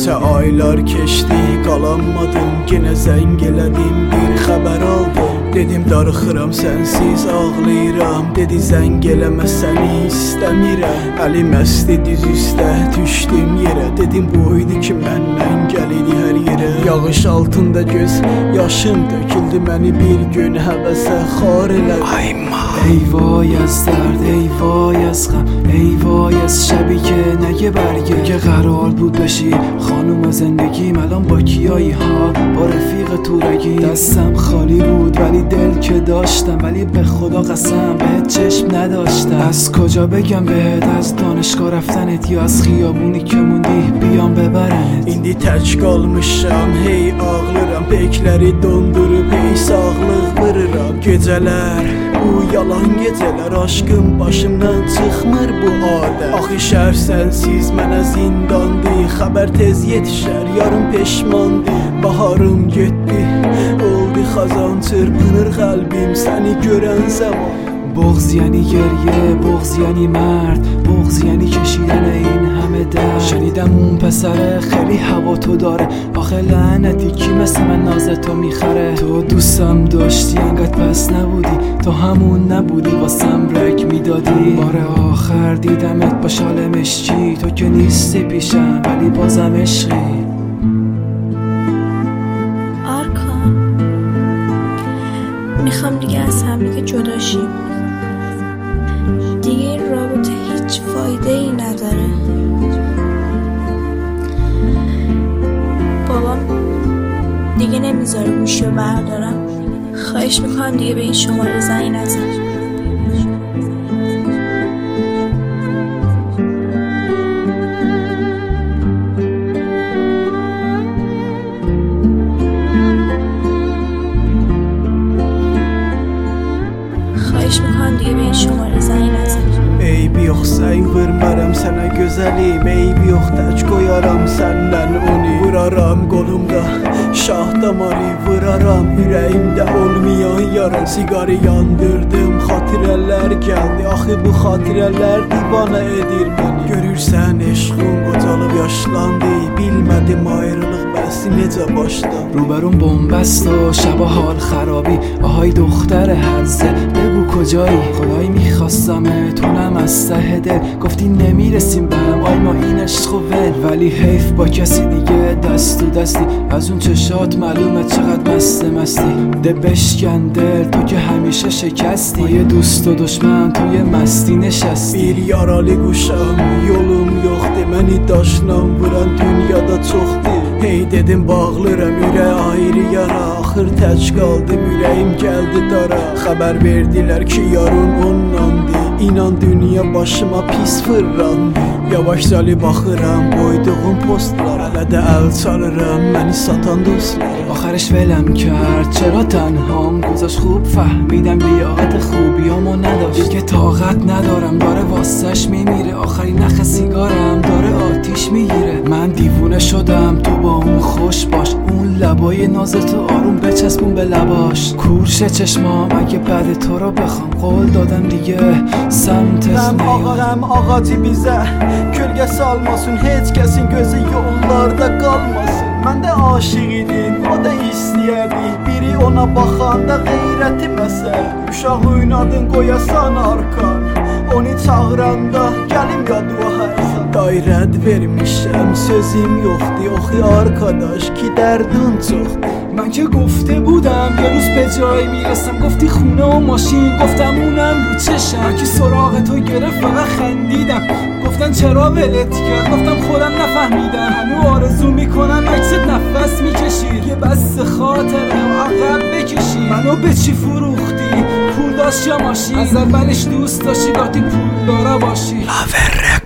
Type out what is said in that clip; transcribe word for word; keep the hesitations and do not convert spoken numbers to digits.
Neçə aylar keçdi, qalanmadım. Yenə zəng elədim, bir xəbər aldım. Dedim darıxıram, sənsiz ağlayıram. Dedi zəng eləmə, səni istəmirəm. Əlim əsdi diz üstə, düşdüm yerə. Dedim bu idi ki məndən gəlidi hər yerə. Yağış altında göz yaşım döküldü, məni bir gün həvəsə xar elədi. Ayma ای وای از درد، ای وای از غم، ای وای از شبی که نگه برگه که قرار بود بشی خانوم زندگیم. الان با کیایی ها؟ با رفیق تورگی. دستم خالی بود ولی دل که داشتم، ولی به خدا قسم بهت چشم نداشتم. از کجا بگم بهت؟ از دانشگاه رفتنت یا از خیابونی که موندی بیام ببرنت؟ İndi tək qalmışam, hey ağlıram. Bekləri dondurub hey sağlıq vırıram. Gecələr, bu yalan gecələr, aşkım başımdan çıxmır bu adə. Axı şəhər sənsiz mənə zindandı. Xəbər tez yetişər, yarım peşmandı. Baharım getdi, oldu xazan, çırpınır qəlbim səni görən zaman. بغض یعنی گریه، بغض یعنی مرد، بغض یعنی کشیدن این همه درد. شنیدم اون پسره خیلی هوا تو داره، آخه لعنتی کی مثل من نازتو میخره؟ تو دوستم داشتی انقدر پس نبودی، تو همون نبودی واسم رک میدادی. بار آخر دیدمت با شال مشکی، تو که نیستی پیشم ولی بازم عشقی. آرکان میخوام دیگه از هم دیگه جدا شیم. دیگه این رابطه هیچ فایده ای نداره. بابام دیگه نمیذاره گوشی رو بردارم. خواهش میکنم دیگه به این شماره زنگ نزن. خواهش میکنم دیگه به این شماره زنگ نزن. Eybi yox, zəng vurmaram sənə gözəlim. Eybi yox, tək qoyaram səndən onu. Vuraram qolumda şah damarı, vuraram ürəyimdə olmayan yara. Siqarı yandırdım, xatirələr gəldi. Axı bu xatirələr divana edir məni. Görürsən eşqim qocalıb yaşlandı. Bilmədim ayrılıq bəsi necə başlandı. روبرون بنبست و شب حال خرابی. آهای دختر هرزه بگو کجایی؟ خدایی میخواستم تونم از ته دل. گفتی نمیرسیم به هم، آی ما این عشق و ول. ولی حیف با کسی دیگه دست تو دستی. از اون چشات معلومه چقدر مسته مستی. ده بشکن دل تو که همیشه شکستی. ما یه دوست و دشمن توی مستی نشستی. Bir yaralı quşam, yolum yoxdur. Məni daşla vuran dünyada çoxdur. Hey dedim bağlıram, ürək ayrı yara. Axır tək qaldım, ürəyim gəldi dara. Xəbər verdilər ki yarım ondandı. İnan dünya başıma pis fırlandı. Yavaşcalı baxıram qoyduğum postlar. Hələ də əl çalıram məni satan dostlar. آخرش ولم کرد چرا تنهام گذاشت. خوب فهمیدم لیاقت خوبیامو نداشت. دیگه طاقت ندارم داره واسش میمیره. آخرین نخ سیگارم داره آتیش میگیره. من دیوونه شدم تو با اون خوش باش. اون لبای نازتو آروم بچسبون به لباش. کورش چشمام اگه بعد تو رو بخوام قول دادم دیگه سمتت Həm ağarəm ağacı bizə, kölgə salmasın, heç kəsin gözü yollarda qalmasın. Mən də aşiq idim, o da istəyərdi. Biri ona baxanda qeyrəti məsəl. Uşaq oynadın qoyasan arkan, onu çağıranda gəlim yadıva hərsən. Dairət vermişəm, sözüm yoxdur. Oxi arkadaş ki dərdin çoxdur. من که گفته بودم یه روز به جایی میرسم. گفتی خونه و ماشین، گفتم اونم رو چشم. که سراغ تو گرفت فقط خندیدم. گفتن چرا ولت کرد؟ گفتم خودم نفهمیدم. هنو آرزو میکنم عکست نفس میکشی. یه بس خاطره عقب بکشی. منو به چی فروختی؟ پول داشت یا ماشین؟ از اولش دوست داشتی گاهی پول داره باشی.